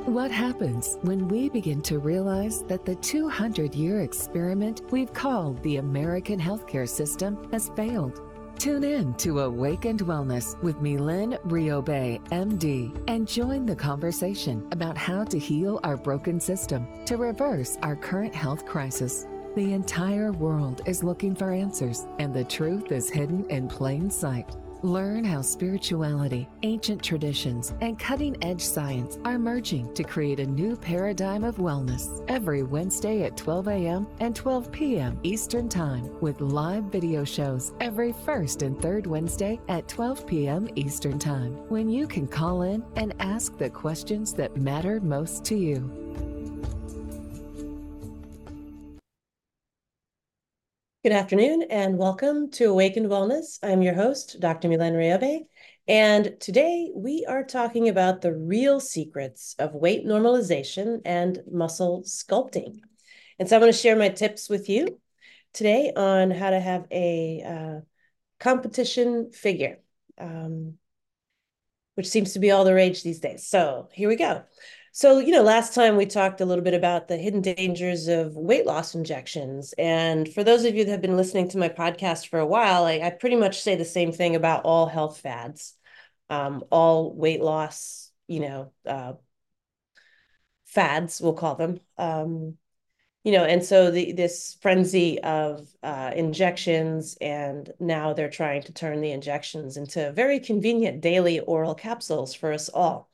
What happens when we begin to realize that the 200-year experiment we've called the American healthcare system has failed? Tune in to Awakened Wellness with Mylène Riobe, MD, and join the conversation about how to heal our broken system to reverse our current health crisis. The entire world is looking for answers, and the truth is hidden in plain sight. Learn how spirituality, ancient traditions, and cutting-edge science are merging to create a new paradigm of wellness every Wednesday at 12 a.m. and 12 p.m. Eastern Time, with live video shows every first and third Wednesday at 12 p.m. Eastern Time, when you can call in and ask the questions that matter most to you. Good afternoon and welcome to Awakened Wellness. I'm your host, Dr. Mylène Riobe, and today we are talking about the real secrets of weight normalization and muscle sculpting. And so I'm going to share my tips with you today on how to have a competition figure, which seems to be all the rage these days. So here we go. So, last time we talked a little bit about the hidden dangers of weight loss injections. And for those of you that have been listening to my podcast for a while, I pretty much say the same thing about all health fads, all weight loss, fads, we'll call them. And so this frenzy of injections, and now they're trying to turn the injections into very convenient daily oral capsules for us all.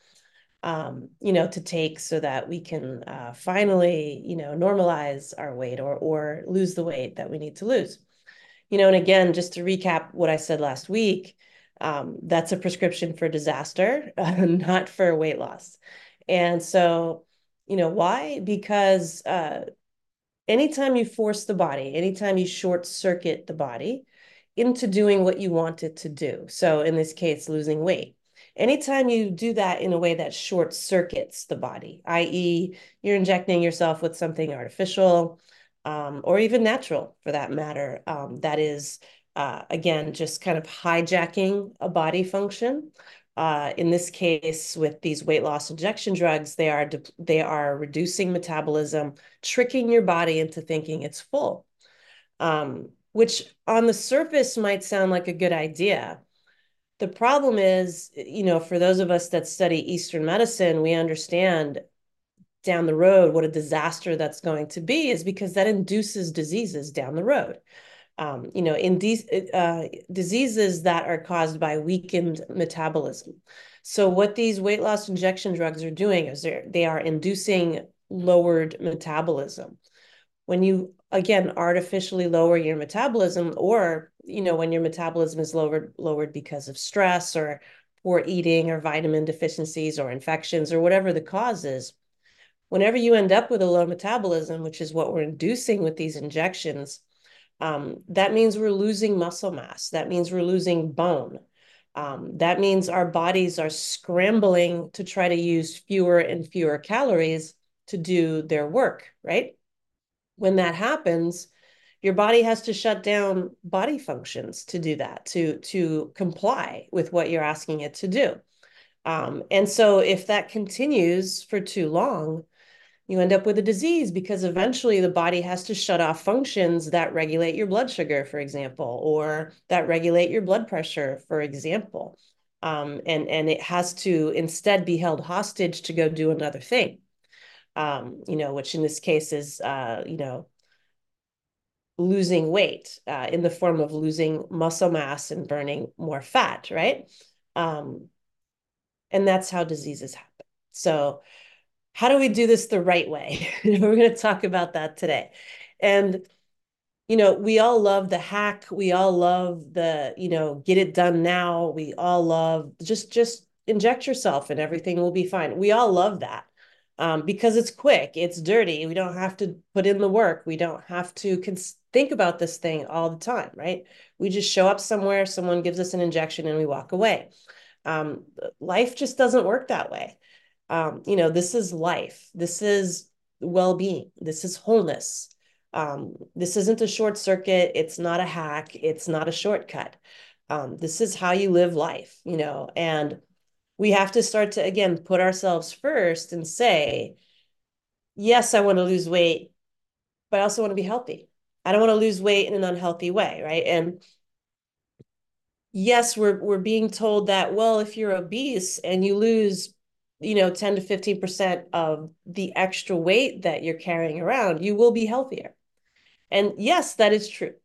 To take so that we can finally, normalize our weight or lose the weight that we need to lose. And again, just to recap what I said last week, that's a prescription for disaster, not for weight loss. And so, why? Because anytime you force the body, anytime you short circuit the body into doing what you want it to do, so in this case, losing weight, anytime you do that in a way that short circuits the body, i.e., you're injecting yourself with something artificial, or even natural for that matter, that is, again, just kind of hijacking a body function. In this case, with these weight loss injection drugs, they are reducing metabolism, tricking your body into thinking it's full, which on the surface might sound like a good idea. The problem is, for those of us that study Eastern medicine, we understand down the road what a disaster that's going to be, is because that induces diseases down the road. In these diseases that are caused by weakened metabolism. So what these weight loss injection drugs are doing is they are inducing lowered metabolism. When you, again, artificially lower your metabolism, or, when your metabolism is lowered because of stress or poor eating or vitamin deficiencies or infections or whatever the cause is, whenever you end up with a low metabolism, which is what we're inducing with these injections, that means we're losing muscle mass. That means we're losing bone. That means our bodies are scrambling to try to use fewer and fewer calories to do their work, right? When that happens, your body has to shut down body functions to do that, to comply with what you're asking it to do. And so if that continues for too long, you end up with a disease, because eventually the body has to shut off functions that regulate your blood sugar, for example, or that regulate your blood pressure, for example. And it has to instead be held hostage to go do another thing, which in this case is, losing weight in the form of losing muscle mass and burning more fat, right? And that's how diseases happen. So how do we do this the right way? We're going to talk about that today. And, we all love the hack. We all love the, get it done now. We all love just inject yourself and everything will be fine. We all love that because it's quick. It's dirty. We don't have to put in the work. We don't have to think about this thing all the time, right? We just show up somewhere, someone gives us an injection, and we walk away. Life just doesn't work that way. This is life. This is well-being. This is wholeness. This isn't a short circuit. It's not a hack. It's not a shortcut. This is how you live life, and We have to start to, again, put ourselves first and say, yes, I want to lose weight, but I also want to be healthy. I don't want to lose weight in an unhealthy way, right? And yes, we're being told that, well, if you're obese and you lose, 10 to 15% of the extra weight that you're carrying around, you will be healthier. And yes, that is true.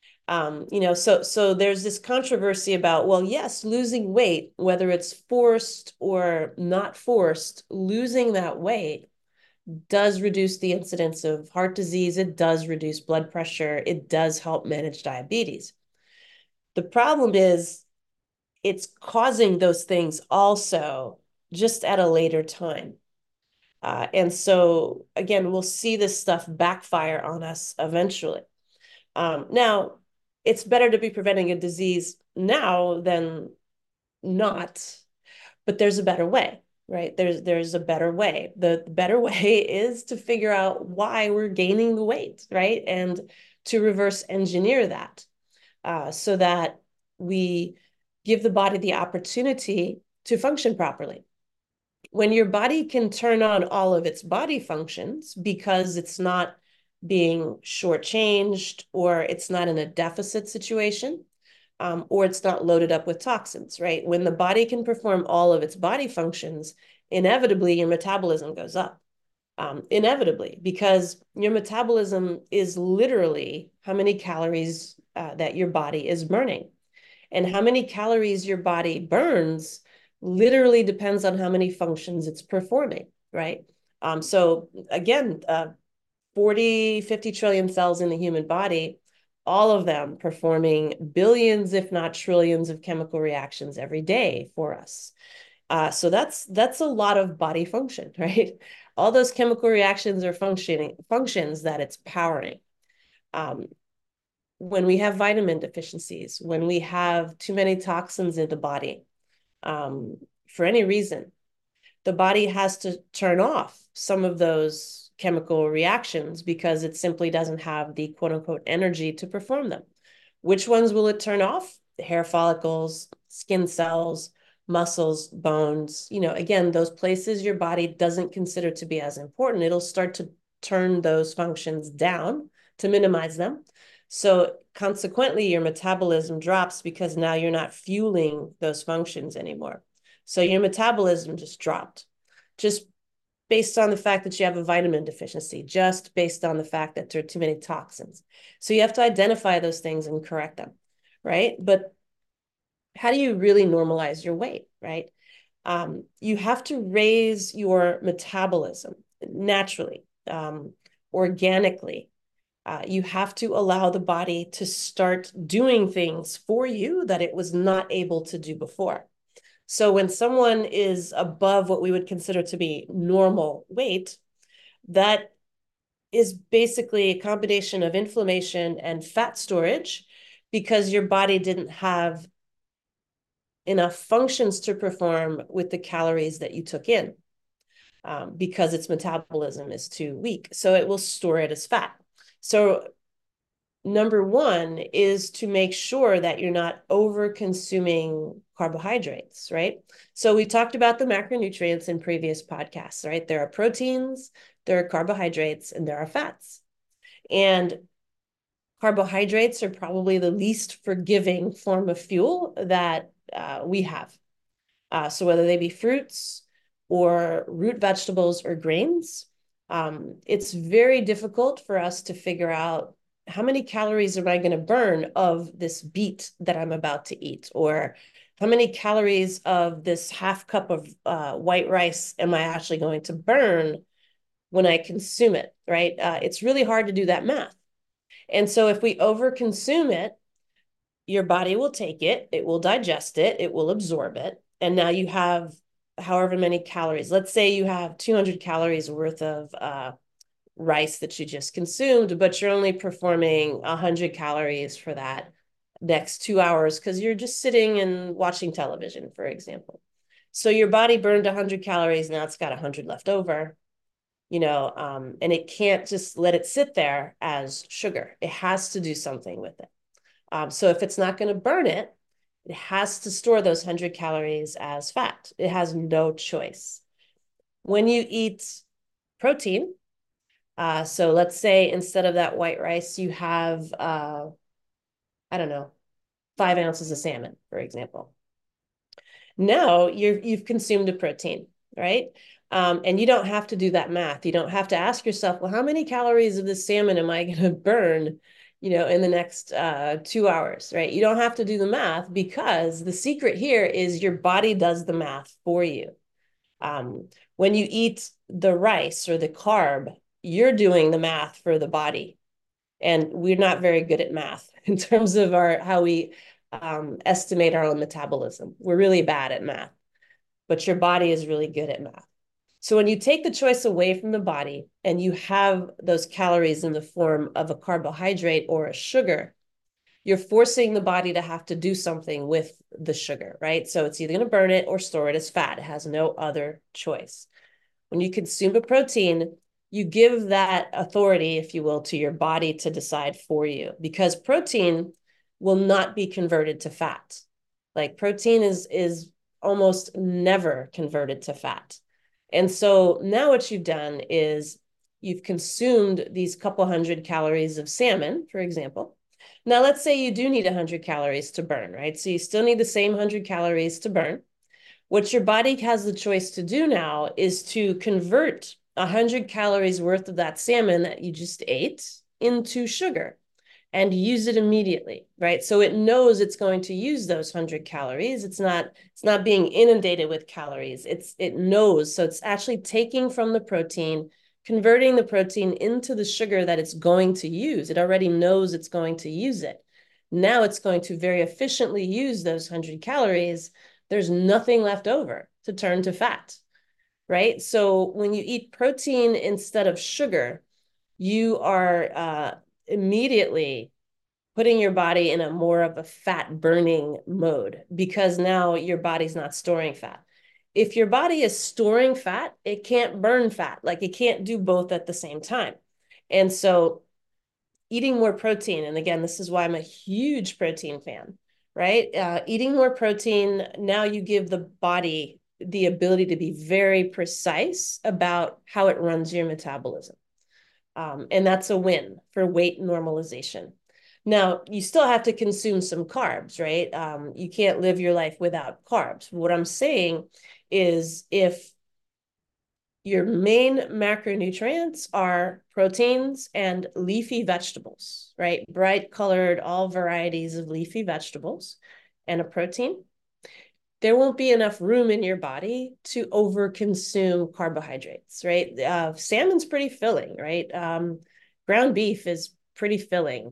So there's this controversy about, well, yes, losing weight, whether it's forced or not forced, losing that weight does reduce the incidence of heart disease. It does reduce blood pressure. It does help manage diabetes. The problem is it's causing those things also just at a later time. And so, again, we'll see this stuff backfire on us eventually. Now, it's better to be preventing a disease now than not, but there's a better way, right? There's a better way. The better way is to figure out why we're gaining the weight, right? And to reverse engineer that so that we give the body the opportunity to function properly. When your body can turn on all of its body functions because it's not being shortchanged or it's not in a deficit situation, or it's not loaded up with toxins, right? When the body can perform all of its body functions, inevitably your metabolism goes up. Inevitably, because your metabolism is literally how many calories that your body is burning. And how many calories your body burns literally depends on how many functions it's performing, right? So again, 40, 50 trillion cells in the human body, all of them performing billions, if not trillions of chemical reactions every day for us. So that's a lot of body function, right? All those chemical reactions are functions that it's powering. Um, when we have vitamin deficiencies, when we have too many toxins in the body, for any reason, the body has to turn off some of those chemical reactions because it simply doesn't have the quote unquote energy to perform them. Which ones will it turn off? The hair follicles, skin cells, muscles, bones. Again, those places your body doesn't consider to be as important. It'll start to turn those functions down to minimize them. So consequently, your metabolism drops because now you're not fueling those functions anymore. So your metabolism just dropped, just based on the fact that you have a vitamin deficiency, just based on the fact that there are too many toxins. So you have to identify those things and correct them, right? But how do you really normalize your weight, right? You have to raise your metabolism naturally, organically. You have to allow the body to start doing things for you that it was not able to do before. So when someone is above what we would consider to be normal weight, that is basically a combination of inflammation and fat storage because your body didn't have enough functions to perform with the calories that you took in because its metabolism is too weak. So it will store it as fat. So number one is to make sure that you're not over consuming carbohydrates, right? So we talked about the macronutrients in previous podcasts, right? There are proteins, there are carbohydrates, and there are fats. And carbohydrates are probably the least forgiving form of fuel that we have. So whether they be fruits or root vegetables or grains, it's very difficult for us to figure out how many calories am I going to burn of this beet that I'm about to eat, or how many calories of this half cup of white rice am I actually going to burn when I consume it, right? It's really hard to do that math. And so if we overconsume it, your body will take it, it will digest it, it will absorb it. And now you have however many calories. Let's say you have 200 calories worth of rice that you just consumed, but you're only performing 100 calories for that next 2 hours because you're just sitting and watching television, for example. So your body burned 100 calories, now it's got 100 left over, and it can't just let it sit there as sugar. It has to do something with it. So if it's not going to burn it, It has to store those 100 calories as fat. It has no choice. When you eat protein, so let's say instead of that white rice, you have, I don't know, 5 ounces of salmon, for example. Now you've consumed a protein, right? And you don't have to do that math. You don't have to ask yourself, well, how many calories of this salmon am I going to burn, in the next 2 hours, right? You don't have to do the math because the secret here is your body does the math for you. When you eat the rice or the carb, you're doing the math for the body. And we're not very good at math in terms of how we estimate our own metabolism. We're really bad at math, but your body is really good at math. So when you take the choice away from the body and you have those calories in the form of a carbohydrate or a sugar, you're forcing the body to have to do something with the sugar, right? So it's either going to burn it or store it as fat. It has no other choice. When you consume a protein, you give that authority, if you will, to your body to decide for you, because protein will not be converted to fat. Like protein is almost never converted to fat. And so now what you've done is you've consumed these couple hundred calories of salmon, for example. Now, let's say you do need 100 calories to burn, right? So you still need the same 100 calories to burn. What your body has the choice to do now is to convert 100 calories worth of that salmon that you just ate into sugar and use it immediately, right? So it knows it's going to use those 100 calories. It's not being inundated with calories. It knows. So it's actually taking from the protein, converting the protein into the sugar that it's going to use. It already knows it's going to use it. Now it's going to very efficiently use those 100 calories. There's nothing left over to turn to fat, right? So when you eat protein instead of sugar, you are immediately putting your body in a more of a fat burning mode because now your body's not storing fat. If your body is storing fat, it can't burn fat. Like it can't do both at the same time. And so eating more protein, and again, this is why I'm a huge protein fan, right? Eating more protein, now you give the body the ability to be very precise about how it runs your metabolism. And that's a win for weight normalization. Now, you still have to consume some carbs, right? You can't live your life without carbs. What I'm saying is if your main macronutrients are proteins and leafy vegetables, right? Bright colored, all varieties of leafy vegetables and a protein, there won't be enough room in your body to overconsume carbohydrates, right? Salmon's pretty filling, right? Ground beef is pretty filling.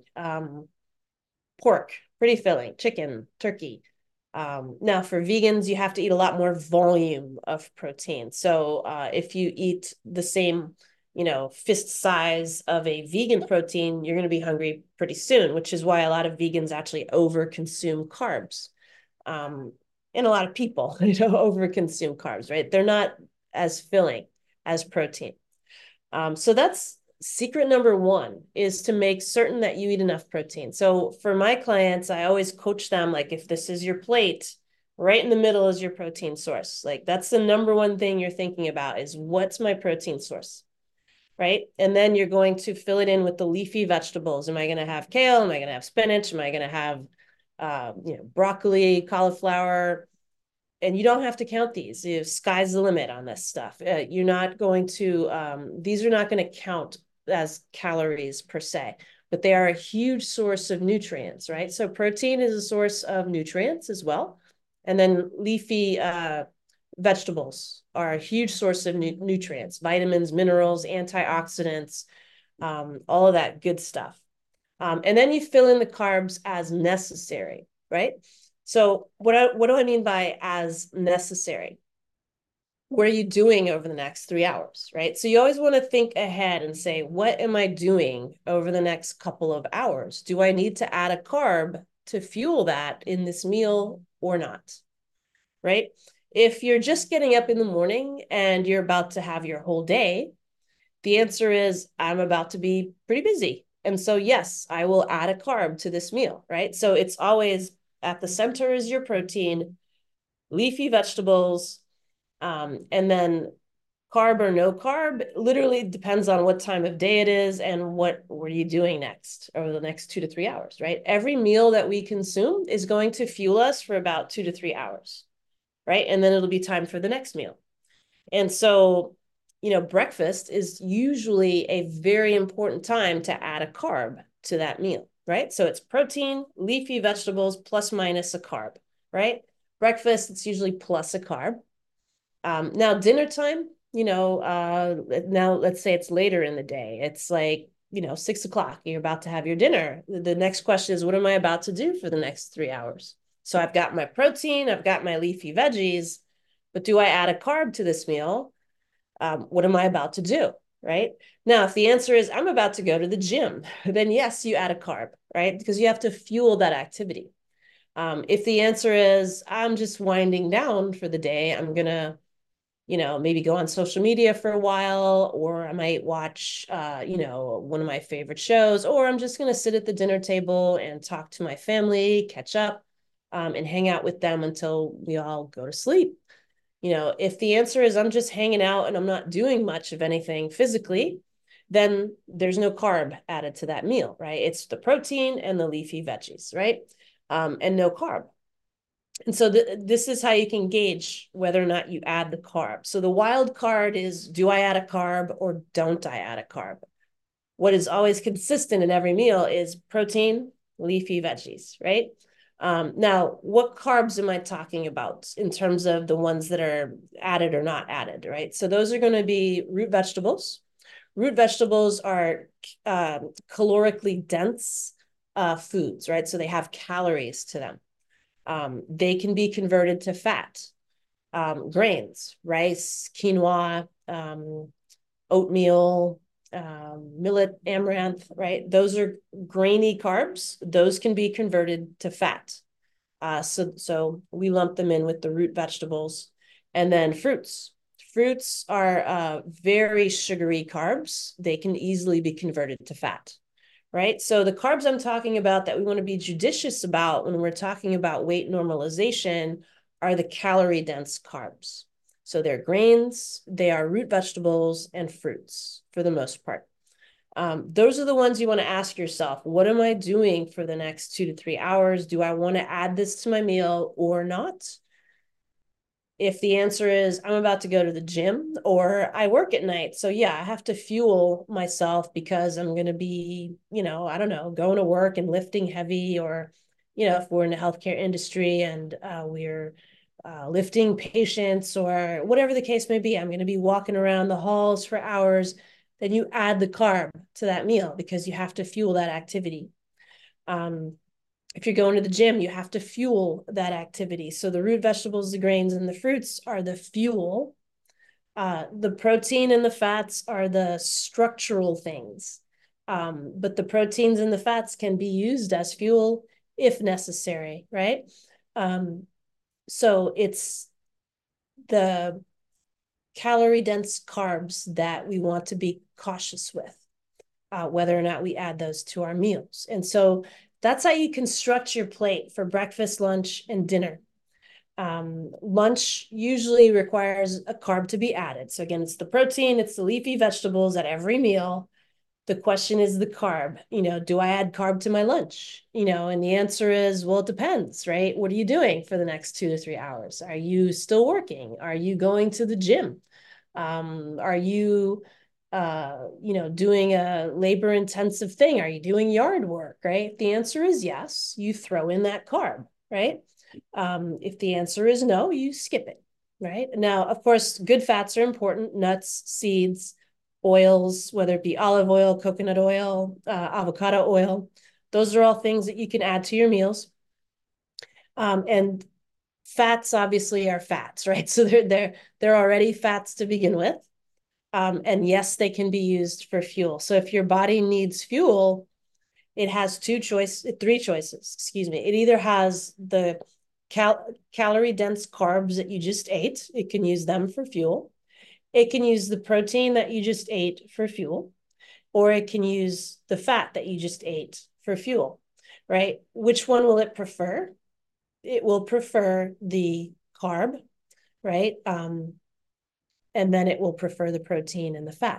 Pork, pretty filling. Chicken, turkey. Now, for vegans, you have to eat a lot more volume of protein. So if you eat the same, fist size of a vegan protein, you're going to be hungry pretty soon, which is why a lot of vegans actually overconsume carbs. And a lot of people, overconsume carbs, right? They're not as filling as protein. So that's secret number one, is to make certain that you eat enough protein. So for my clients, I always coach them, like, if this is your plate, right in the middle is your protein source. Like that's the number one thing you're thinking about is what's my protein source, right? And then you're going to fill it in with the leafy vegetables. Am I going to have kale? Am I going to have spinach? Am I going to have broccoli, cauliflower? And you don't have to count these. Sky's the limit on this stuff. You're not going to, these are not going to count as calories per se, but they are a huge source of nutrients, right? So protein is a source of nutrients as well. And then leafy vegetables are a huge source of nutrients, vitamins, minerals, antioxidants, all of that good stuff. And then you fill in the carbs as necessary, right? So what do I mean by as necessary? What are you doing over the next 3 hours, right? So you always want to think ahead and say, what am I doing over the next couple of hours? Do I need to add a carb to fuel that in this meal or not, right? If you're just getting up in the morning and you're about to have your whole day, the answer is I'm about to be pretty busy. And so, yes, I will add a carb to this meal, right? So it's always At the center is your protein, leafy vegetables, and then carb or no carb literally depends on what time of day it is and what are you doing next over the next 2 to 3 hours, right? Every meal that we consume is going to fuel us for about 2 to 3 hours, right? And then it'll be time for the next meal. And so, breakfast is usually a very important time to add a carb to that meal, right? So it's protein, leafy vegetables, plus minus a carb, right? Breakfast, it's usually plus a carb. Now dinner time, now let's say it's later in the day. It's like, 6 o'clock, you're about to have your dinner. The next question is, what am I about to do for the next 3 hours? So I've got my protein, I've got my leafy veggies, but do I add a carb to this meal? What am I about to do? Right? Now, if the answer is I'm about to go to the gym, then yes, you add a carb, right? Because you have to fuel that activity. If the answer is I'm just winding down for the day, I'm going to, maybe go on social media for a while, or I might watch, one of my favorite shows, or I'm just going to sit at the dinner table and talk to my family, catch up, and hang out with them until we all go to sleep. If the answer is I'm just hanging out and I'm not doing much of anything physically, then there's no carb added to that meal, right? It's the protein and the leafy veggies, right? And no carb. And so this is how you can gauge whether or not you add the carb. So the wild card is, do I add a carb or don't I add a carb? What is always consistent in every meal is protein, leafy veggies, right? Now, what carbs am I talking about in terms of the ones that are added or not added, right? So those are going to be root vegetables. Root vegetables are calorically dense foods, right? So they have calories to them. They can be converted to fat. Grains, rice, quinoa, oatmeal, millet, amaranth, right? Those are grainy carbs. Those can be converted to fat. So we lump them in with the root vegetables. And then fruits. Fruits are very sugary carbs. They can easily be converted to fat, right? So the carbs I'm talking about that we want to be judicious about when we're talking about weight normalization are the calorie-dense carbs. So they're grains, they are root vegetables, and fruits for the most part. Those are the ones you want to ask yourself, what am I doing for the next 2 to 3 hours? Do I want to add this to my meal or not? If the answer is I'm about to go to the gym or I work at night, so yeah, I have to fuel myself because I'm going to be, I don't know, going to work and lifting heavy, or, if we're in the healthcare industry and we're lifting patients or whatever the case may be, I'm going to be walking around the halls for hours, then you add the carb to that meal because you have to fuel that activity. If you're going to the gym, you have to fuel that activity. So the root vegetables, the grains, and the fruits are the fuel. The protein and the fats are the structural things. But the proteins and the fats can be used as fuel if necessary, right? So it's the calorie-dense carbs that we want to be cautious with, whether or not we add those to our meals. And so that's how you construct your plate for breakfast, lunch, and dinner. Lunch usually requires a carb to be added. So again, it's the protein, it's the leafy vegetables at every meal. The question is the carb. Do I add carb to my lunch? And the answer is, well, it depends, right? What are you doing for the next 2 to 3 hours? Are you still working? Are you going to the gym? Are you doing a labor intensive thing? Are you doing yard work, right? If the answer is yes, you throw in that carb, right? If the answer is no, you skip it, right? Now, of course, good fats are important: nuts, seeds, oils, whether it be olive oil, coconut oil, avocado oil. Those are all things that you can add to your meals. And fats obviously are fats, right? So they're already fats to begin with. And yes, they can be used for fuel. So if your body needs fuel, it has three choices, excuse me. It either has the calorie-dense carbs that you just ate. It can use them for fuel. It can use the protein that you just ate for fuel, or it can use the fat that you just ate for fuel, right? Which one will it prefer? it will prefer the carb, right? And then it will prefer the protein and the fat.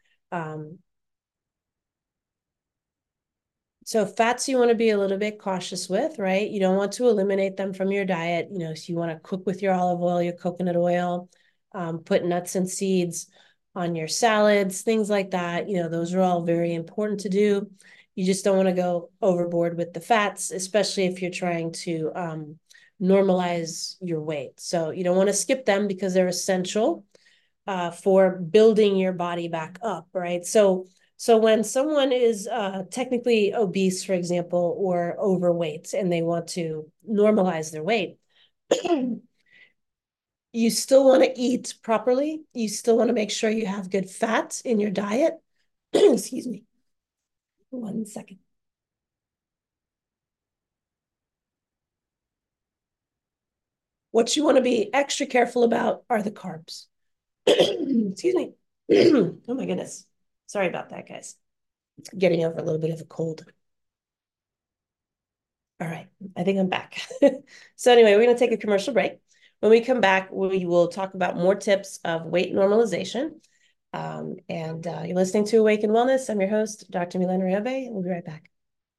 So fats you want to be a little bit cautious with, right? You don't want to eliminate them from your diet. So you want to cook with your olive oil, your coconut oil, put nuts and seeds on your salads, things like that. Those are all very important to do. You just don't want to go overboard with the fats, especially if you're trying to normalize your weight. So you don't want to skip them because they're essential for building your body back up, right? So when someone is technically obese, for example, or overweight, and they want to normalize their weight, you still want to eat properly. You still want to make sure you have good fat in your diet. Excuse me. 1 second. What you want to be extra careful about are the carbs. Excuse me. Oh my goodness. Sorry about that, guys. Getting over a little bit of a cold. All right, I think I'm back. So anyway, we're going to take a commercial break. When we come back, we will talk about more tips of weight normalization. You're listening to Awaken Wellness. I'm your host, Dr. Milen Riobe. We'll be right back.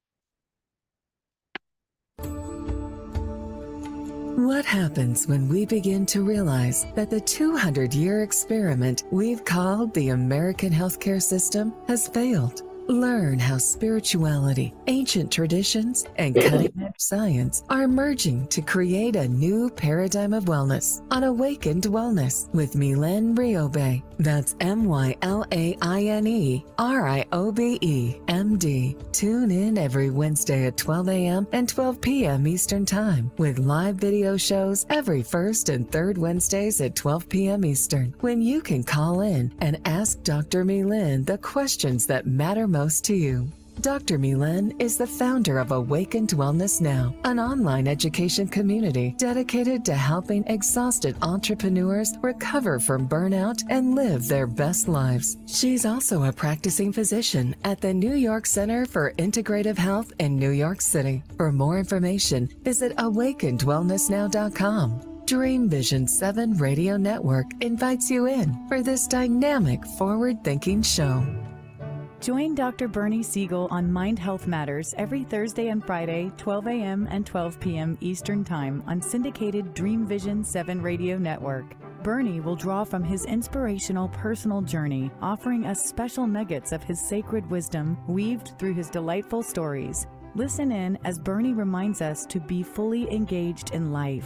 What happens when we begin to realize that the 200-year experiment we've called the American healthcare system has failed? Learn how spirituality, ancient traditions, and cutting-edge science are merging to create a new paradigm of wellness on Awakened Wellness with Milen Riobe. That's MYLAINE RIOBE MD. Tune in every Wednesday at 12 a.m. and 12 p.m. Eastern Time with live video shows every first and third Wednesdays at 12 p.m. Eastern, when you can call in and ask Dr. Milen the questions that matter most to you. Dr. Milen is the founder of Awakened Wellness Now, an online education community dedicated to helping exhausted entrepreneurs recover from burnout and live their best lives. She's also a practicing physician at the New York Center for Integrative Health in New York City. For more information, visit awakenedwellnessnow.com. Dream Vision 7 Radio Network invites you in for this dynamic, forward-thinking show. Join Dr. Bernie Siegel on Mind Health Matters every Thursday and Friday, 12 a.m. and 12 p.m. Eastern Time on syndicated Dream Vision 7 Radio Network. Bernie will draw from his inspirational personal journey, offering us special nuggets of his sacred wisdom weaved through his delightful stories. Listen in as Bernie reminds us to be fully engaged in life.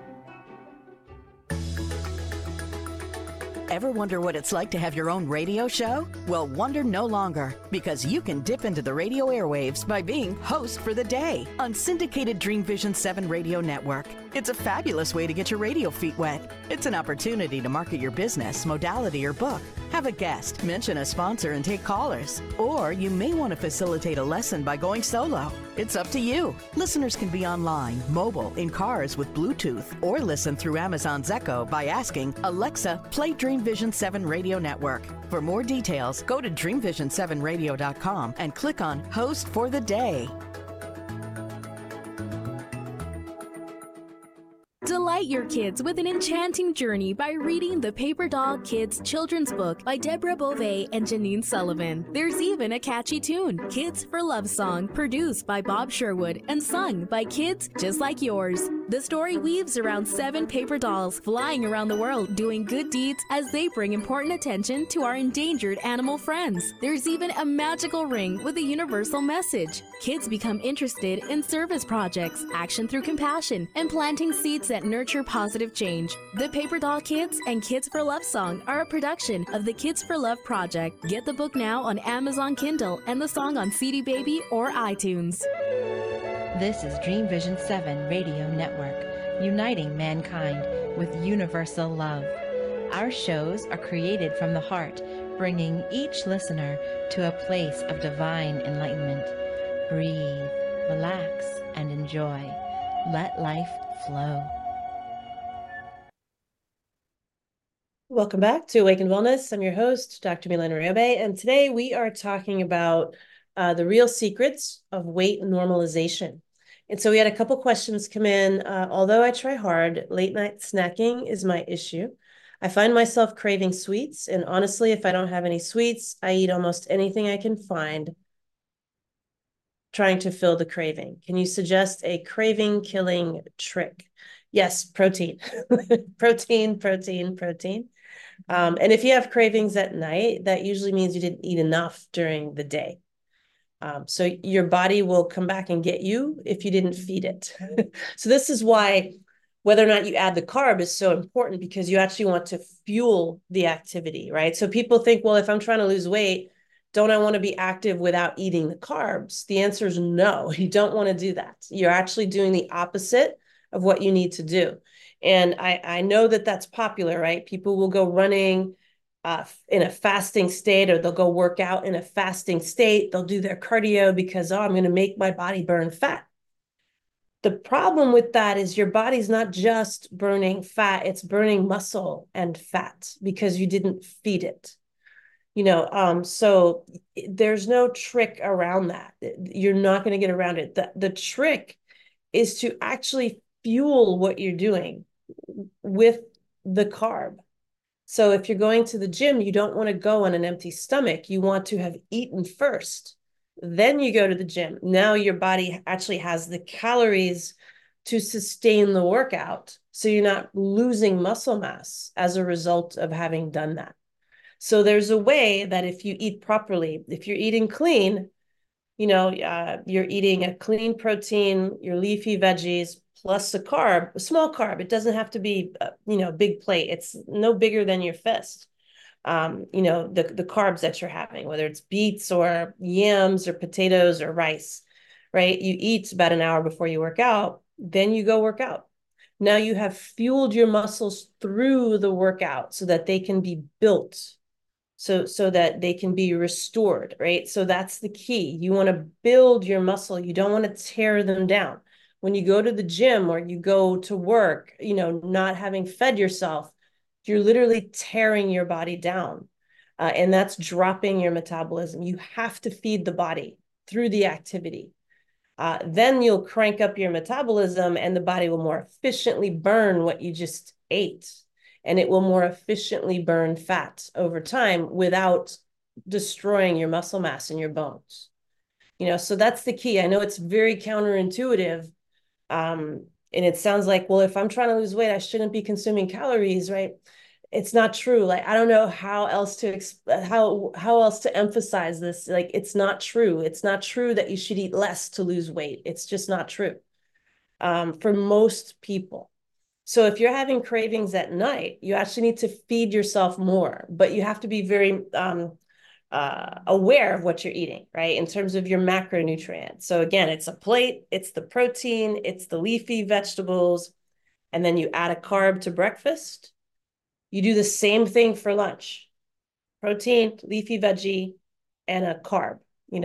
Ever wonder what it's like to have your own radio show? Well, wonder no longer, because you can dip into the radio airwaves by being host for the day on syndicated Dream Vision 7 Radio Network. It's a fabulous way to get your radio feet wet. It's an opportunity to market your business, modality, or book. Have a guest, mention a sponsor, and take callers. Or you may want to facilitate a lesson by going solo. It's up to you. Listeners can be online, mobile, in cars with Bluetooth, or listen through Amazon's Echo by asking, Alexa, play Dream Vision 7 Radio Network. For more details, go to dreamvision7radio.com and click on Host for the Day. Delight your kids with an enchanting journey by reading the Paper Doll Kids children's book by Deborah Beauvais and Janine Sullivan. There's even a catchy tune, Kids for Love Song, produced by Bob Sherwood and sung by kids just like yours. The story weaves around 7 paper dolls flying around the world doing good deeds as they bring important attention to our endangered animal friends. There's even a magical ring with a universal message. Kids become interested in service projects, action through compassion, and planting seeds that nurture positive change. The Paper Doll Kids and Kids for Love Song are a production of the Kids for Love Project. Get the book now on Amazon Kindle and the song on CD Baby or iTunes. This is Dream Vision 7 Radio Network, uniting mankind with universal love. Our shows are created from the heart, bringing each listener to a place of divine enlightenment. Breathe, relax, and enjoy. Let life flow. Welcome back to Awakened Wellness. I'm your host, Dr. Milen Riobe, and today we are talking about the real secrets of weight normalization. And so we had a couple questions come in. Although I try hard, late night snacking is my issue. I find myself craving sweets, and honestly, if I don't have any sweets, I eat almost anything I can find, trying to fill the craving. Can you suggest a craving killing trick? Yes, protein. Protein, protein, protein. And if you have cravings at night, that usually means you didn't eat enough during the day. So your body will come back and get you if you didn't feed it. So this is why whether or not you add the carb is so important, because you actually want to fuel the activity, right? So people think, well, if I'm trying to lose weight, don't I want to be active without eating the carbs? The answer is no, you don't want to do that. You're actually doing the opposite of what you need to do. And I know that that's popular, right? People will go running in a fasting state, or they'll go work out in a fasting state. They'll do their cardio because, oh, I'm going to make my body burn fat. The problem with that is your body's not just burning fat, it's burning muscle and fat because you didn't feed it. So there's no trick around that. You're not going to get around it. The trick is to actually fuel what you're doing with the carb. So if you're going to the gym, you don't want to go on an empty stomach. You want to have eaten first. Then you go to the gym. Now your body actually has the calories to sustain the workout. So you're not losing muscle mass as a result of having done that. So there's a way that if you eat properly, if you're eating clean, you're eating a clean protein, your leafy veggies, plus a carb, a small carb. It doesn't have to be, big plate. It's no bigger than your fist. The carbs that you're having, whether it's beets or yams or potatoes or rice, right? You eat about an hour before you work out, then you go work out. Now you have fueled your muscles through the workout so that they can be built, so that they can be restored, right? So that's the key. You want to build your muscle. You don't want to tear them down. When you go to the gym or you go to work, not having fed yourself, you're literally tearing your body down. And that's dropping your metabolism. You have to feed the body through the activity. Then you'll crank up your metabolism and the body will more efficiently burn what you just ate. And it will more efficiently burn fat over time without destroying your muscle mass and your bones. So that's the key. I know it's very counterintuitive. And it sounds like, well, if I'm trying to lose weight, I shouldn't be consuming calories, right? It's not true. Like, I don't know how else to emphasize this. Like, it's not true. It's not true that you should eat less to lose weight. It's just not true for most people. So if you're having cravings at night, you actually need to feed yourself more, but you have to be very aware of what you're eating, right? In terms of your macronutrients. So again, it's a plate, it's the protein, it's the leafy vegetables, and then you add a carb to breakfast. You do the same thing for lunch: protein, leafy veggie, and a carb,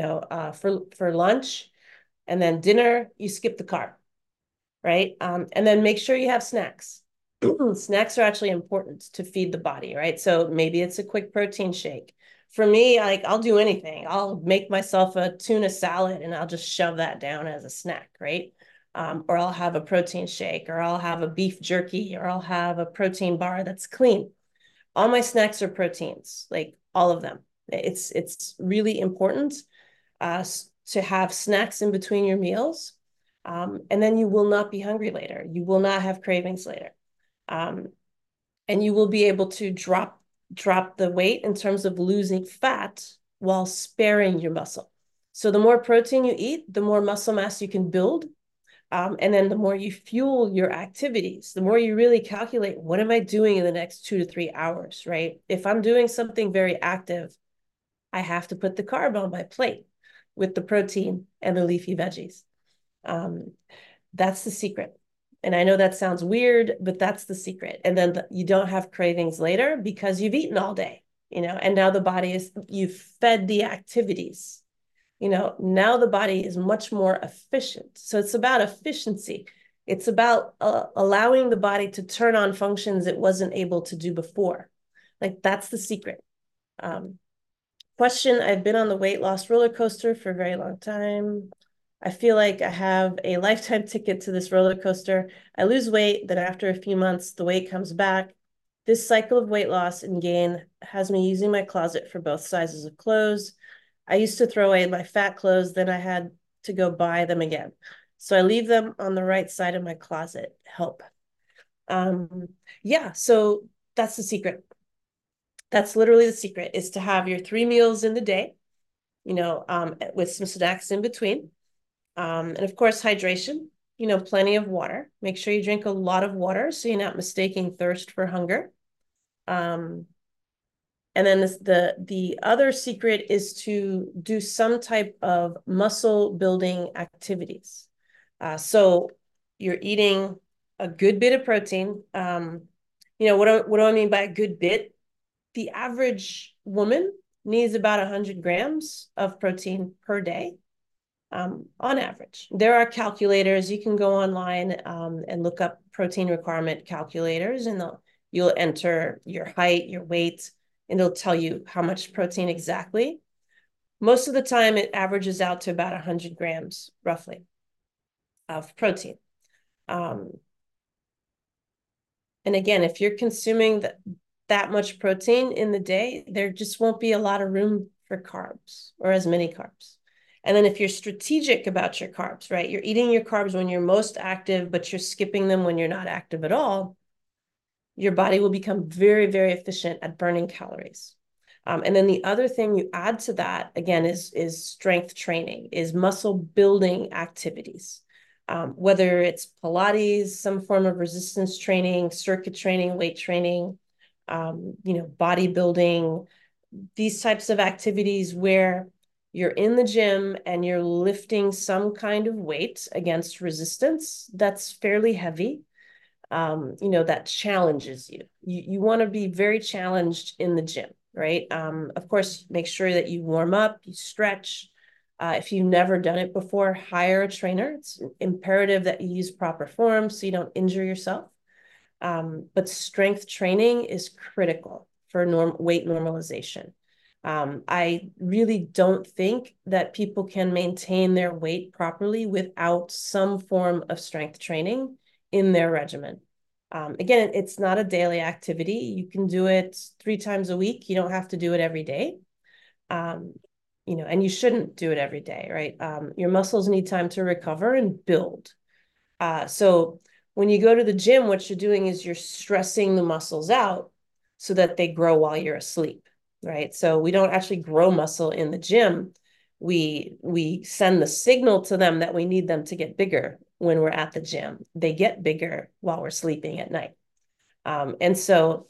for lunch. And then dinner, you skip the carb, right? And then make sure you have snacks. Snacks are actually important to feed the body, right? So maybe it's a quick protein shake. For me, I'll do anything. I'll make myself a tuna salad and I'll just shove that down as a snack, right? Or I'll have a protein shake, or I'll have a beef jerky, or I'll have a protein bar that's clean. All my snacks are proteins, like all of them. It's really important to have snacks in between your meals. And then you will not be hungry later. You will not have cravings later. And you will be able to drop the weight in terms of losing fat while sparing your muscle. So the more protein you eat, the more muscle mass you can build. And then the more you fuel your activities, the more you really calculate, what am I doing in the next 2 to 3 hours, right? If I'm doing something very active, I have to put the carb on my plate with the protein and the leafy veggies. That's the secret. And I know that sounds weird, but that's the secret. And then you don't have cravings later because you've eaten all day, and now the body you've fed the activities. Now the body is much more efficient. So it's about efficiency. It's about allowing the body to turn on functions it wasn't able to do before. Like, that's the secret. Question: I've been on the weight loss roller coaster for a very long time. I feel like I have a lifetime ticket to this roller coaster. I lose weight, then after a few months, the weight comes back. This cycle of weight loss and gain has me using my closet for both sizes of clothes. I used to throw away my fat clothes, then I had to go buy them again. So I leave them on the right side of my closet. Help. Yeah, so that's the secret. That's literally the secret, is to have your 3 meals in the day, with some snacks in between. And of course, hydration, plenty of water. Make sure you drink a lot of water so you're not mistaking thirst for hunger. And then the other secret is to do some type of muscle building activities. So you're eating a good bit of protein. What do I mean by a good bit? The average woman needs about 100 grams of protein per day. On average. There are calculators. You can go online and look up protein requirement calculators, and you'll enter your height, your weight, and it'll tell you how much protein exactly. Most of the time, it averages out to about 100 grams, roughly, of protein. And again, if you're consuming that much protein in the day, there just won't be a lot of room for carbs, or as many carbs. And then if you're strategic about your carbs, right? You're eating your carbs when you're most active, but you're skipping them when you're not active at all, your body will become very, very efficient at burning calories. And then the other thing you add to that, again, is strength training, is muscle building activities. Whether it's Pilates, some form of resistance training, circuit training, weight training, bodybuilding, these types of activities where you're in the gym and you're lifting some kind of weight against resistance that's fairly heavy, that challenges you. You want to be very challenged in the gym, right? Of course, make sure that you warm up, you stretch. If you've never done it before, hire a trainer. It's imperative that you use proper form so you don't injure yourself. But strength training is critical for weight normalization. I really don't think that people can maintain their weight properly without some form of strength training in their regimen. Again, it's not a daily activity. You can do it 3 times a week. You don't have to do it every day. And you shouldn't do it every day, right? Your muscles need time to recover and build. So when you go to the gym, what you're doing is you're stressing the muscles out so that they grow while you're asleep, right? So we don't actually grow muscle in the gym. We send the signal to them that we need them to get bigger when we're at the gym. They get bigger while we're sleeping at night. And so,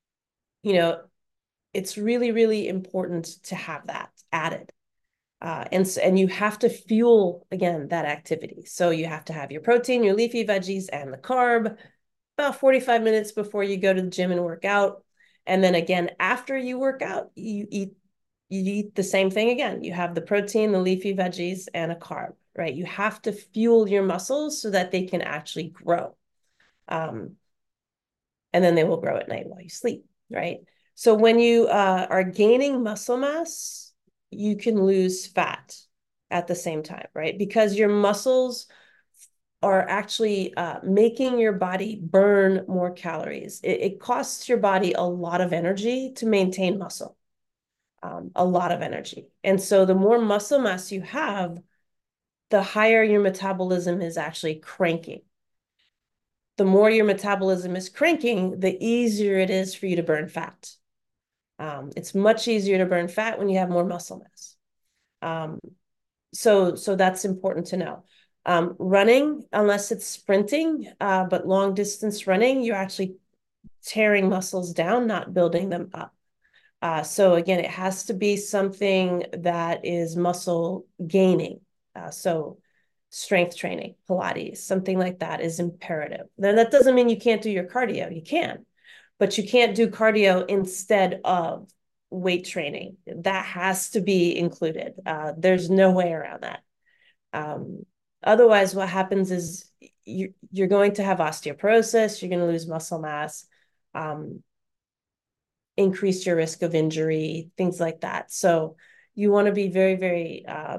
it's really, really important to have that added. And you have to fuel, again, that activity. So you have to have your protein, your leafy veggies, and the carb about 45 minutes before you go to the gym and work out. And then again, after you work out, you eat the same thing again. You have the protein, the leafy veggies, and a carb, right? You have to fuel your muscles so that they can actually grow. And then they will grow at night while you sleep, right? So when you are gaining muscle mass, you can lose fat at the same time, right? Because your muscles are actually making your body burn more calories. It costs your body a lot of energy to maintain muscle, a lot of energy. And so the more muscle mass you have, the higher your metabolism is actually cranking. The more your metabolism is cranking, the easier it is for you to burn fat. It's much easier to burn fat when you have more muscle mass. So that's important to know. Running, unless it's sprinting, but long distance running, you're actually tearing muscles down, not building them up. So again, it has to be something that is muscle gaining. So strength training, Pilates, something like that is imperative. Then that doesn't mean you can't do your cardio. You can. But you can't do cardio instead of weight training. That has to be included. There's no way around that. Otherwise, what happens is you're going to have osteoporosis, you're going to lose muscle mass, increase your risk of injury, things like that. So you want to be very, very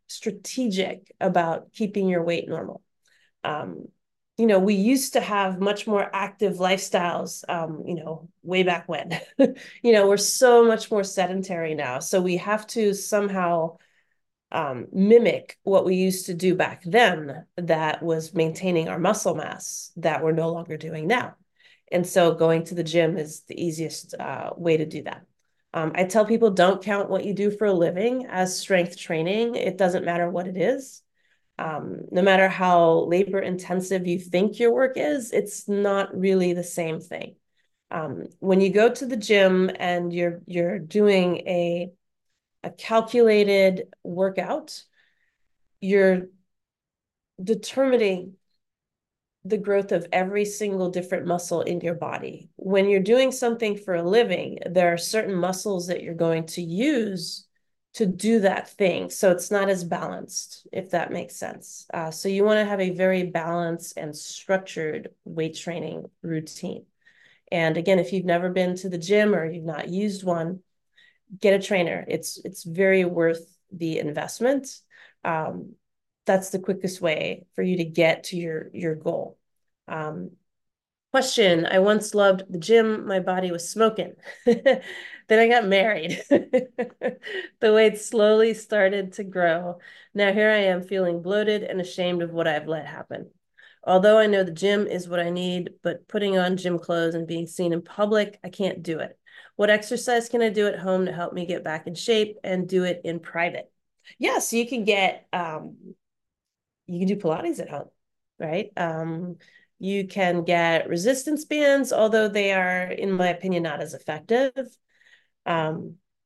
strategic about keeping your weight normal. You know, we used to have much more active lifestyles, you know, way back when. You know, we're so much more sedentary now. So we have to somehow mimic what we used to do back then that was maintaining our muscle mass that we're no longer doing now. And so going to the gym is the easiest way to do that. I tell people, don't count what you do for a living as strength training. It doesn't matter what it is. No matter how labor intensive you think your work is, it's not really the same thing. When you go to the gym and you're doing a calculated workout, you're determining the growth of every single different muscle in your body. When you're doing something for a living, there are certain muscles that you're going to use to do that thing. So it's not as balanced, if that makes sense. So you want to have a very balanced and structured weight training routine. And again, if you've never been to the gym or you've not used one, get a trainer. It's very worth the investment. That's the quickest way for you to get to your goal. Question, I once loved the gym. My body was smoking. Then I got married. The weight slowly started to grow. Now here I am feeling bloated and ashamed of what I've let happen. Although I know the gym is what I need, but putting on gym clothes and being seen in public, I can't do it. What exercise can I do at home to help me get back in shape and do it in private? Yeah, so you can get, you can do Pilates at home, right? You can get resistance bands, although they are, in my opinion, not as effective. I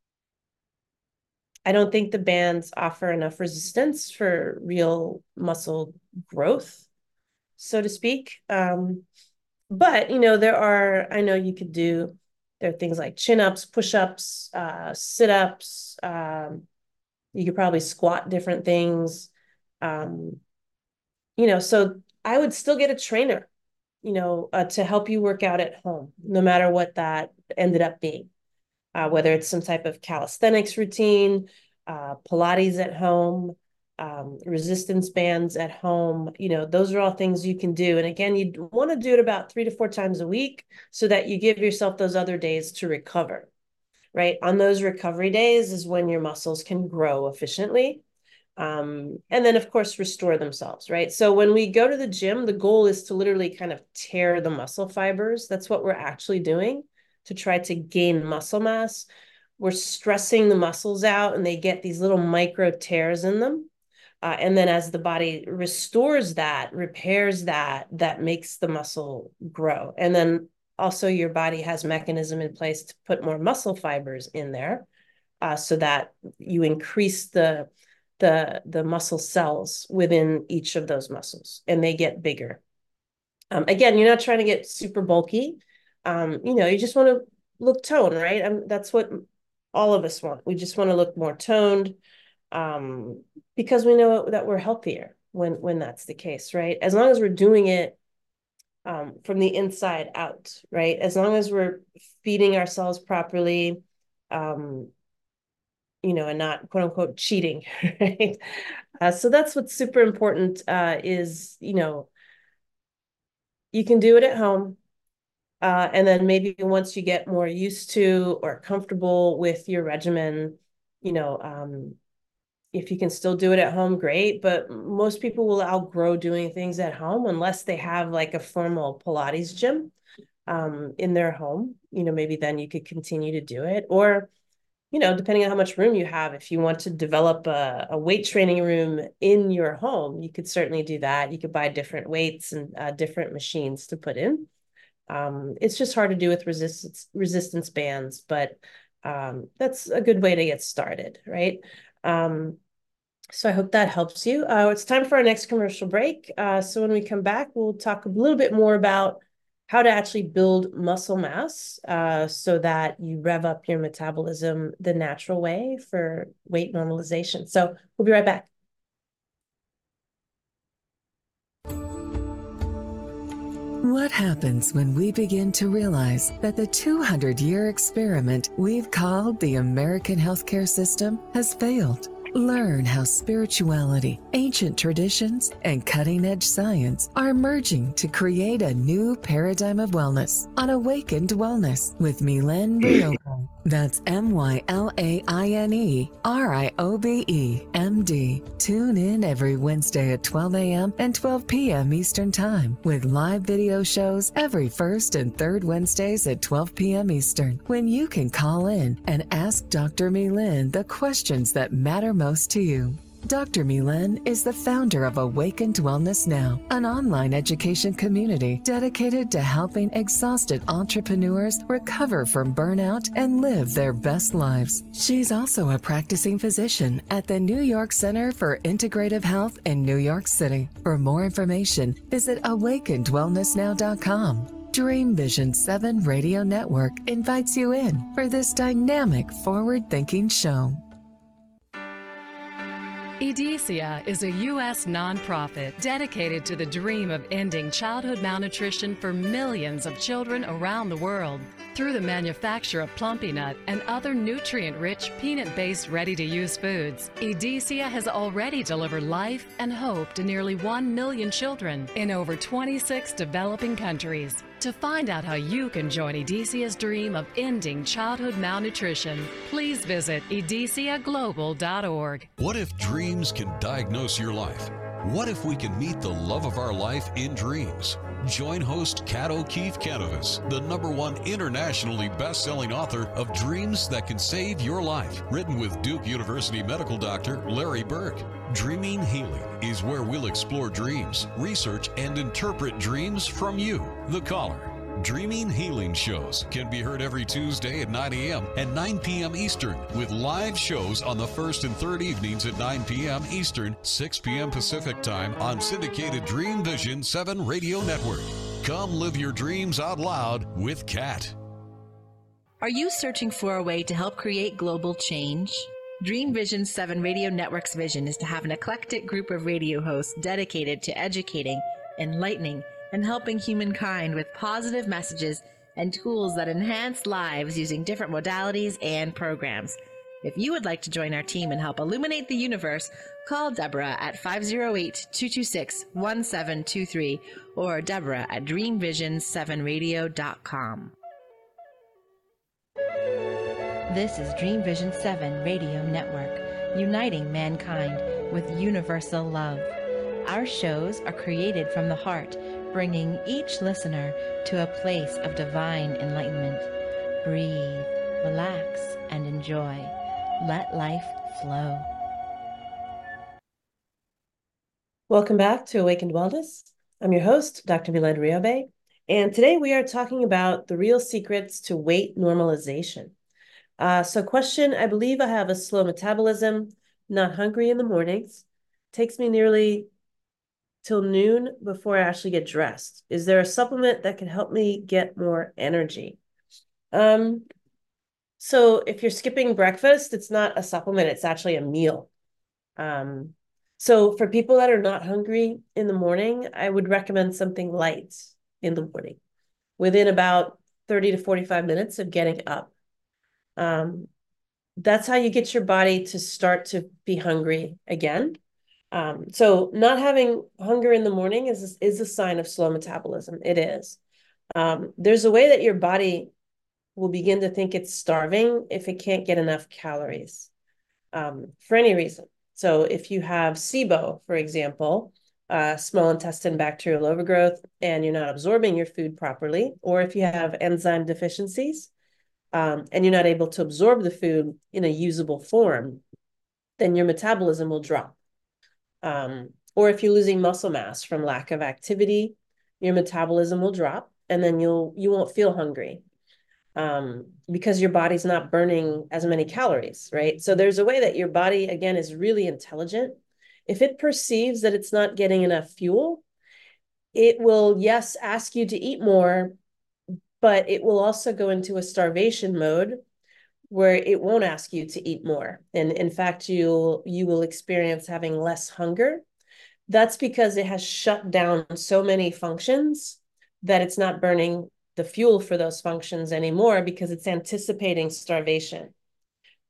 don't think the bands offer enough resistance for real muscle growth, so to speak. But, you know, I know you could do, there are things like chin-ups, push-ups, sit-ups. You could probably squat different things. You know, so I would still get a trainer, you know, to help you work out at home, no matter what that ended up being, whether it's some type of calisthenics routine, Pilates at home, resistance bands at home. You know, those are all things you can do. And again, you'd want to do it about 3 to 4 times a week so that you give yourself those other days to recover, right? On those recovery days is when your muscles can grow efficiently. And then of course restore themselves, right? So when we go to the gym, the goal is to literally kind of tear the muscle fibers. That's what we're actually doing to try to gain muscle mass. We're stressing the muscles out and they get these little micro tears in them. And then as the body restores that, repairs that, that makes the muscle grow. And then also your body has mechanism in place to put more muscle fibers in there, so that you increase the muscle cells within each of those muscles and they get bigger. Again, you're not trying to get super bulky. You know, you just want to look toned, right? That's what all of us want. We just want to look more toned, because we know that we're healthier when that's the case, right? As long as we're doing it from the inside out, right? As long as we're feeding ourselves properly, you know, and not quote unquote cheating, right? So that's what's super important, is, you know, you can do it at home. And then maybe once you get more used to or comfortable with your regimen, you know, if you can still do it at home, great. But most people will outgrow doing things at home unless they have like a formal Pilates gym in their home. You know, maybe then you could continue to do it. Or, you know, depending on how much room you have, if you want to develop a weight training room in your home, you could certainly do that. You could buy different weights and different machines to put in. It's just hard to do with resistance bands, but that's a good way to get started, right? So I hope that helps you. It's time for our next commercial break. So when we come back, we'll talk a little bit more about how to actually build muscle mass, so that you rev up your metabolism the natural way for weight normalization. So we'll be right back. What happens when we begin to realize that the 200-year experiment we've called the American healthcare system has failed? Learn how spirituality, ancient traditions, and cutting-edge science are merging to create a new paradigm of wellness on Awakened Wellness with Mylène Riobe. That's MYLAINE RIOBE MD. Tune in every Wednesday at 12 a.m. and 12 p.m. Eastern Time with live video shows every first and third Wednesdays at 12 p.m. Eastern, when you can call in and ask Dr. Mylène the questions that matter most to you. Dr. Mylène is the founder of Awakened Wellness Now, an online education community dedicated to helping exhausted entrepreneurs recover from burnout and live their best lives. She's also a practicing physician at the New York Center for Integrative Health in New York City. For more information, visit awakenedwellnessnow.com. Dream Vision 7 Radio Network invites you in for this dynamic, forward-thinking show. EDESIA is a U.S. nonprofit dedicated to the dream of ending childhood malnutrition for millions of children around the world. Through the manufacture of Plumpy Nut and other nutrient-rich peanut-based ready-to-use foods, EDESIA has already delivered life and hope to nearly 1 million children in over 26 developing countries. To find out how you can join EDESIA's dream of ending childhood malnutrition, please visit edesiaglobal.org. What if dreams can diagnose your life? What if we can meet the love of our life in dreams? Join host Kat O'Keefe Canavas, the #1 internationally best-selling author of Dreams That Can Save Your Life, written with Duke University medical doctor Larry Burke. Dreaming Healing is where we'll explore dreams, research, and interpret dreams from you, the caller. Dreaming Healing shows can be heard every Tuesday at 9 a.m. and 9 p.m. Eastern, with live shows on the first and third evenings at 9 p.m. Eastern, 6 p.m. Pacific Time on syndicated Dream Vision 7 Radio Network. Come live your dreams out loud with Kat. Are you searching for a way to help create global change? Dream Vision 7 Radio Network's vision is to have an eclectic group of radio hosts dedicated to educating, enlightening, and helping humankind with positive messages and tools that enhance lives using different modalities and programs. If you would like to join our team and help illuminate the universe, call Deborah at 508-226-1723 or Deborah at dreamvision7radio.com. This is Dream Vision 7 Radio Network, uniting mankind with universal love. Our shows are created from the heart, bringing each listener to a place of divine enlightenment. Breathe, relax, and enjoy. Let life flow. Welcome back to Awakened Wellness. I'm your host, Dr. Mylène Riobe, and today we are talking about the real secrets to weight normalization. So question, I believe I have a slow metabolism, not hungry in the mornings, takes me nearly till noon before I actually get dressed. Is there a supplement that can help me get more energy? So if you're skipping breakfast, it's not a supplement, it's actually a meal. So for people that are not hungry in the morning, I would recommend something light in the morning within about 30 to 45 minutes of getting up. That's how you get your body to start to be hungry again. So not having hunger in the morning is a sign of slow metabolism. It is. There's a way that your body will begin to think it's starving if it can't get enough calories, for any reason. So if you have SIBO, for example, small intestine bacterial overgrowth, and you're not absorbing your food properly, or if you have enzyme deficiencies, and you're not able to absorb the food in a usable form, then your metabolism will drop. Or if you're losing muscle mass from lack of activity, your metabolism will drop, and then you won't feel hungry, because your body's not burning as many calories, right? So there's a way that your body, again, is really intelligent. If it perceives that it's not getting enough fuel, it will, yes, ask you to eat more, but it will also go into a starvation mode where it won't ask you to eat more. And in fact, you will experience having less hunger. That's because it has shut down so many functions that it's not burning the fuel for those functions anymore because it's anticipating starvation.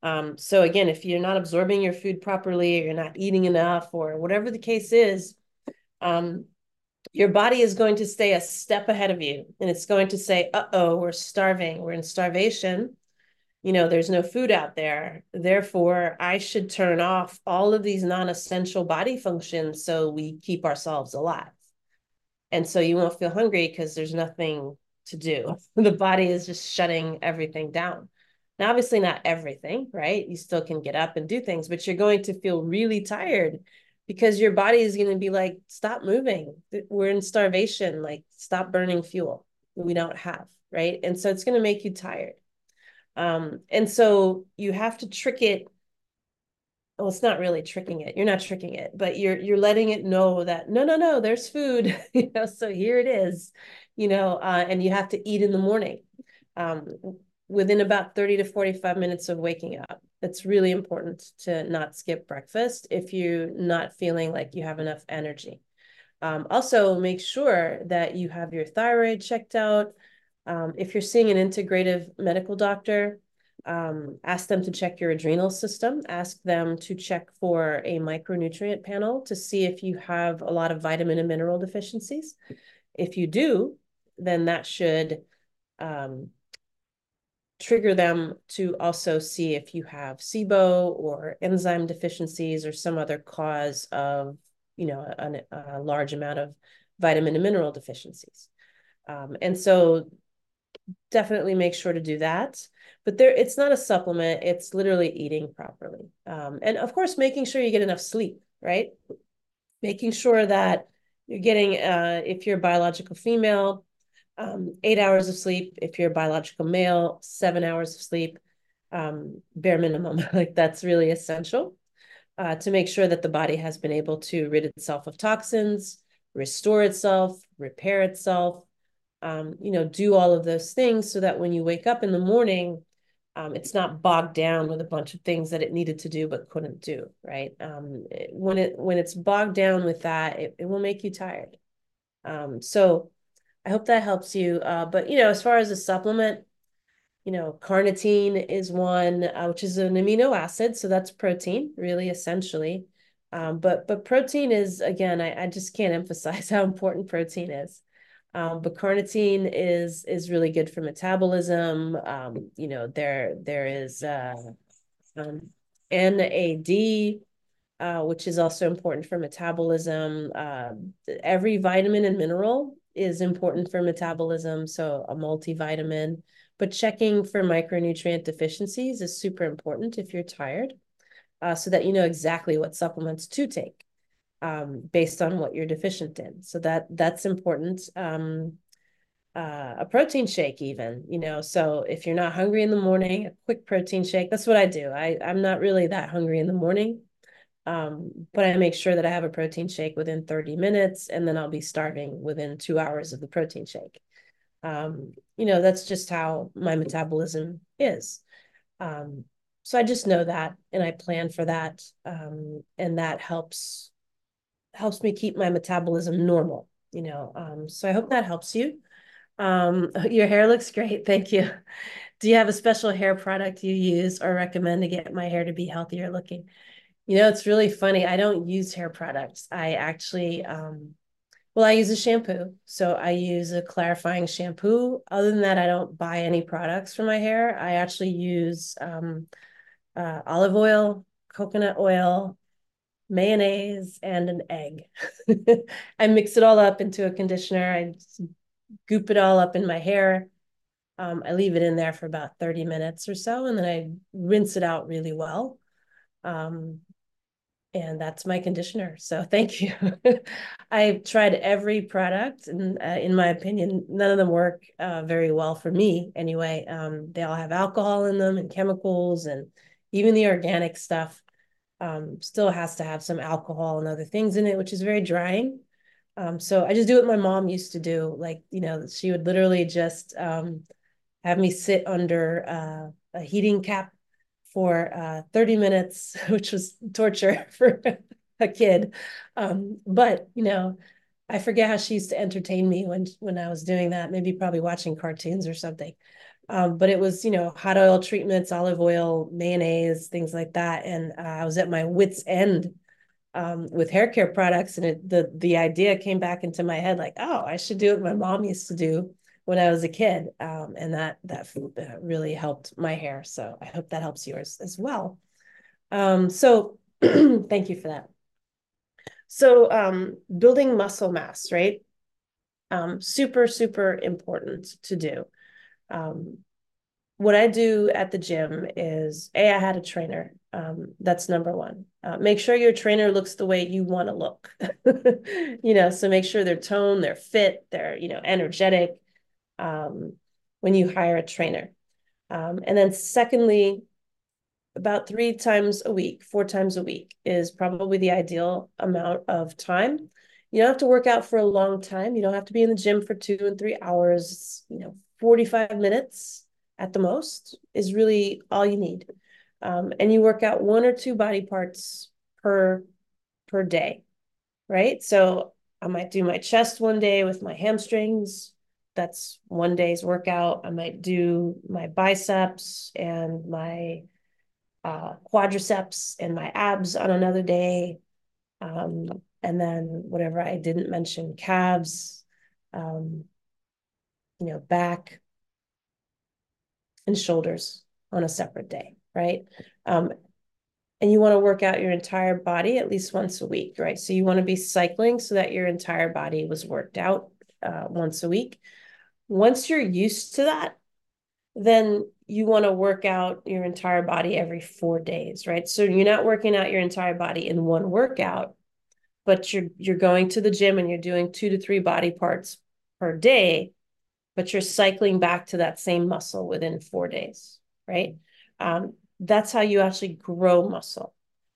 So again, if you're not absorbing your food properly, or you're not eating enough, or whatever the case is, your body is going to stay a step ahead of you, and it's going to say, uh-oh, we're starving, we're in starvation. There's no food out there. Therefore, I should turn off all of these non-essential body functions so we keep ourselves alive. And so you won't feel hungry because there's nothing to do. The body is just shutting everything down. Now, obviously not everything, right? You still can get up and do things, but you're going to feel really tired because your body is going to be like, stop moving. We're in starvation, like stop burning fuel we don't have, right? And so it's going to make you tired. And so you have to trick it. Well, it's not really tricking it. You're not tricking it, but you're letting it know that no, there's food, so here it is, and you have to eat in the morning, within about 30 to 45 minutes of waking up. It's really important to not skip breakfast if you're not feeling like you have enough energy. Also, make sure that you have your thyroid checked out. If you're seeing an integrative medical doctor, ask them to check your adrenal system. Ask them to check for a micronutrient panel to see if you have a lot of vitamin and mineral deficiencies. If you do, then that should trigger them to also see if you have SIBO or enzyme deficiencies or some other cause of, a large amount of vitamin and mineral deficiencies. And so definitely make sure to do that. But it's not a supplement. It's literally eating properly. And of course, making sure you get enough sleep, right? Making sure that you're getting, if you're a biological female, 8 hours of sleep. If you're a biological male, 7 hours of sleep, bare minimum. Like that's really essential to make sure that the body has been able to rid itself of toxins, restore itself, repair itself, do all of those things so that when you wake up in the morning, it's not bogged down with a bunch of things that it needed to do but couldn't do, right? When it's bogged down with that, it will make you tired. So I hope that helps you. But, as far as a supplement, carnitine is one, which is an amino acid. So that's protein, really, essentially. But protein is, again, I just can't emphasize how important protein is. But carnitine is really good for metabolism. There is NAD, which is also important for metabolism. Every vitamin and mineral is important for metabolism, so a multivitamin. But checking for micronutrient deficiencies is super important if you're tired, so that you know exactly what supplements to take based on what you're deficient in. So that's important. A protein shake even, so if you're not hungry in the morning, a quick protein shake, that's what I do. I'm not really that hungry in the morning. But I make sure that I have a protein shake within 30 minutes, and then I'll be starving within 2 hours of the protein shake. That's just how my metabolism is. So I just know that, and I plan for that. And that helps me keep my metabolism normal, so I hope that helps you. Your hair looks great. Thank you. Do you have a special hair product you use or recommend to get my hair to be healthier looking? It's really funny. I don't use hair products. I actually, I use a shampoo. So I use a clarifying shampoo. Other than that, I don't buy any products for my hair. I actually use olive oil, coconut oil, mayonnaise, and an egg. I mix it all up into a conditioner. I goop it all up in my hair. I leave it in there for about 30 minutes or so, and then I rinse it out really well. And that's my conditioner. So thank you. I've tried every product, and in my opinion, none of them work very well for me anyway. They all have alcohol in them and chemicals, and even the organic stuff still has to have some alcohol and other things in it, which is very drying. So I just do what my mom used to do. Like, she would literally just have me sit under a heating cap for 30 minutes, which was torture for a kid. But, I forget how she used to entertain me when I was doing that, maybe probably watching cartoons or something. But it was, hot oil treatments, olive oil, mayonnaise, things like that. And I was at my wit's end with hair care products. And the idea came back into my head like, oh, I should do what my mom used to do when I was a kid. And that really helped my hair. So I hope that helps yours as well. So thank you for that. So building muscle mass, right? Super, super important to do. What I do at the gym is, I had a trainer. That's number one. Make sure your trainer looks the way you want to look. So make sure they're toned, they're fit, they're, energetic when you hire a trainer. And then secondly, about 3 times a week, 4 times a week is probably the ideal amount of time. You don't have to work out for a long time. You don't have to be in the gym for 2 and 3 hours. 45 minutes at the most is really all you need. And you work out 1 or 2 body parts per day, right? So I might do my chest one day with my hamstrings. That's one day's workout. I might do my biceps and my quadriceps and my abs on another day. And then whatever I didn't mention, calves, back and shoulders on a separate day, right? And you want to work out your entire body at least once a week, right? So you want to be cycling so that your entire body was worked out once a week. Once you're used to that, then you want to work out your entire body every 4 days, right? So you're not working out your entire body in one workout, but you're going to the gym and you're doing 2 to 3 body parts per day, but you're cycling back to that same muscle within 4 days, right? That's how you actually grow muscle.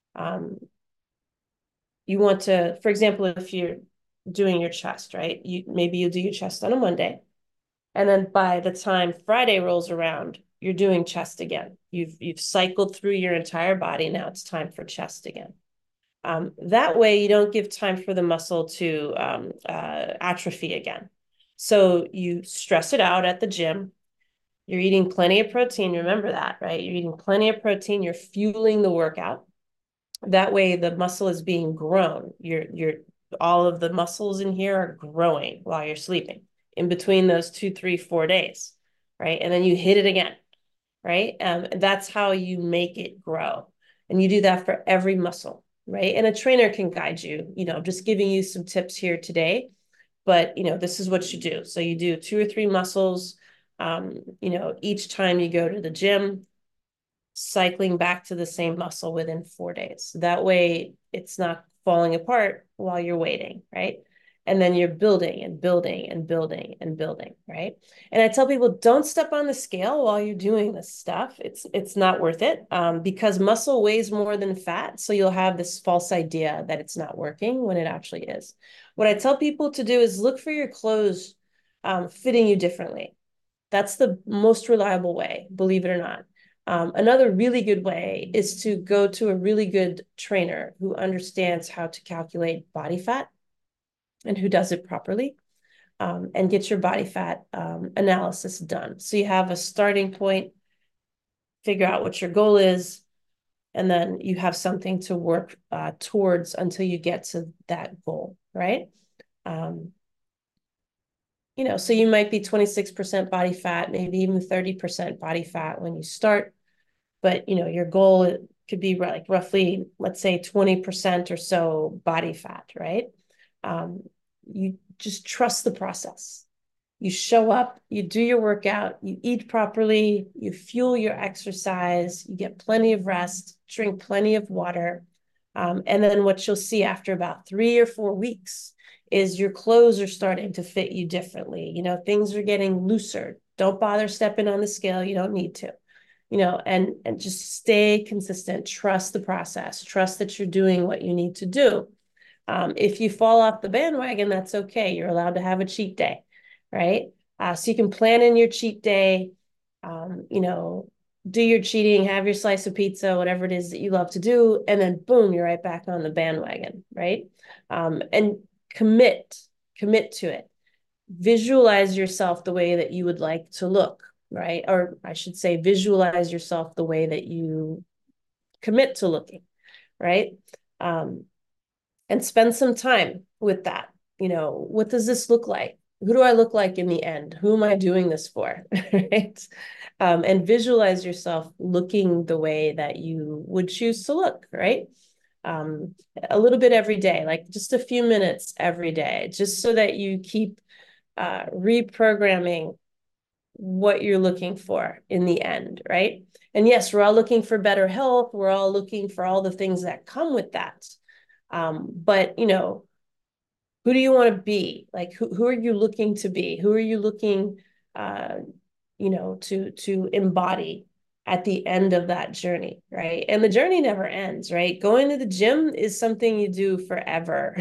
You want to, for example, if you're doing your chest, right? Maybe you do your chest on a Monday, and then by the time Friday rolls around, you're doing chest again. You've cycled through your entire body. Now it's time for chest again. That way you don't give time for the muscle to atrophy again. So you stress it out at the gym. You're eating plenty of protein. Remember that, right? You're eating plenty of protein. You're fueling the workout. That way the muscle is being grown. All of the muscles in here are growing while you're sleeping in between those 2, 3, 4 days, right? And then you hit it again, right? That's how you make it grow. And you do that for every muscle, right? And a trainer can guide you, I'm just giving you some tips here today, but, this is what you do. So you do 2 or 3 muscles, each time you go to the gym, cycling back to the same muscle within 4 days. That way it's not falling apart while you're waiting, right? And then you're building and building and building and building, right? And I tell people, don't step on the scale while you're doing this stuff. It's not worth it because muscle weighs more than fat. So you'll have this false idea that it's not working when it actually is. What I tell people to do is look for your clothes fitting you differently. That's the most reliable way, believe it or not. Another really good way is to go to a really good trainer who understands how to calculate body fat and who does it properly, and get your body fat analysis done. So you have a starting point, figure out what your goal is, and then you have something to work towards until you get to that goal, right? So you might be 26% body fat, maybe even 30% body fat when you start, but, your goal could be like roughly, let's say 20% or so body fat, right? You just trust the process. You show up, you do your workout, you eat properly, you fuel your exercise, you get plenty of rest, drink plenty of water. And then what you'll see after about 3 or 4 weeks is your clothes are starting to fit you differently. Things are getting looser. Don't bother stepping on the scale. You don't need to, and just stay consistent. Trust the process. Trust that you're doing what you need to do. If you fall off the bandwagon, that's okay. You're allowed to have a cheat day, right? So you can plan in your cheat day, do your cheating, have your slice of pizza, whatever it is that you love to do, and then boom, you're right back on the bandwagon, right? And commit to it. Visualize yourself the way that you would like to look. right? Or I should say, visualize yourself the way that you commit to looking, right? And spend some time with that. You know, what does this look like? Who do I look like in the end? Who am I doing this for? Right? And visualize yourself looking the way that you would choose to look, right? A little bit every day, like just a few minutes every day, just so that you keep reprogramming what you're looking for in the end, right? And yes, we're all looking for better health. We're all looking for all the things that come with that. But, you know, who do you want to be? Like, who are you looking to be? Who are you looking, you know, to embody at the end of that journey, right? And the journey never ends, right? Going to the gym is something you do forever.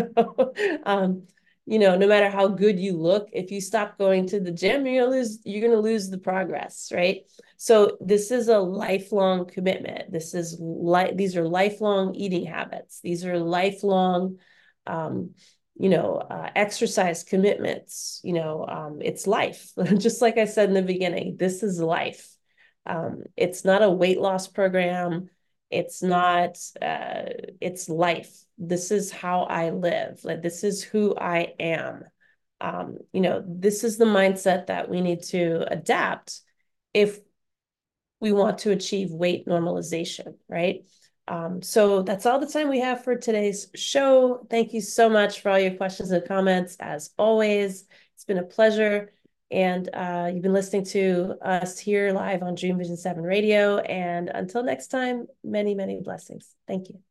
You know, no matter how good you look, if you stop going to the gym, you're gonna lose the progress, right? So this is a lifelong commitment. These are lifelong eating habits. These are lifelong, you know, exercise commitments. You know, it's life. Just like I said in the beginning, this is life. It's not a weight loss program. It's not, it's life. This is how I live. Like, this is who I am. You know, this is the mindset that we need to adapt if we want to achieve weight normalization, right? So that's all the time we have for today's show. Thank you so much for all your questions and comments. As always, it's been a pleasure. And you've been listening to us here live on Dream Vision 7 Radio. And until next time, many, many blessings. Thank you.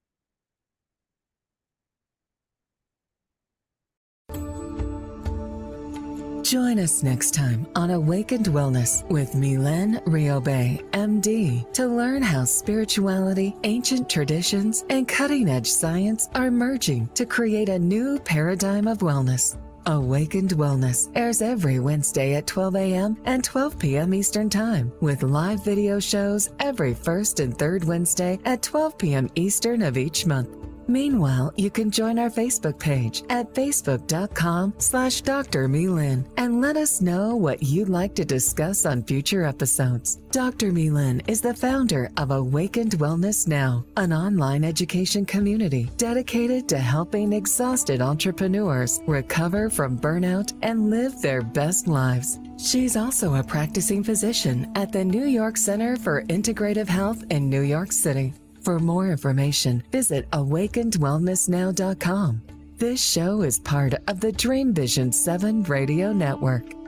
Join us next time on Awakened Wellness with Mylène Riobe, MD, to learn how spirituality, ancient traditions, and cutting-edge science are merging to create a new paradigm of wellness. Awakened Wellness airs every Wednesday at 12 a.m. and 12 p.m. Eastern Time, with live video shows every first and third Wednesday at 12 p.m. Eastern of each month. Meanwhile, you can join our Facebook page at facebook.com/Dr. Mylène and let us know what you'd like to discuss on future episodes. Dr. Mylène is the founder of Awakened Wellness Now, an online education community dedicated to helping exhausted entrepreneurs recover from burnout and live their best lives. She's also a practicing physician at the New York Center for Integrative Health in New York City. For more information, visit awakenedwellnessnow.com. This show is part of the Dream Vision 7 Radio Network.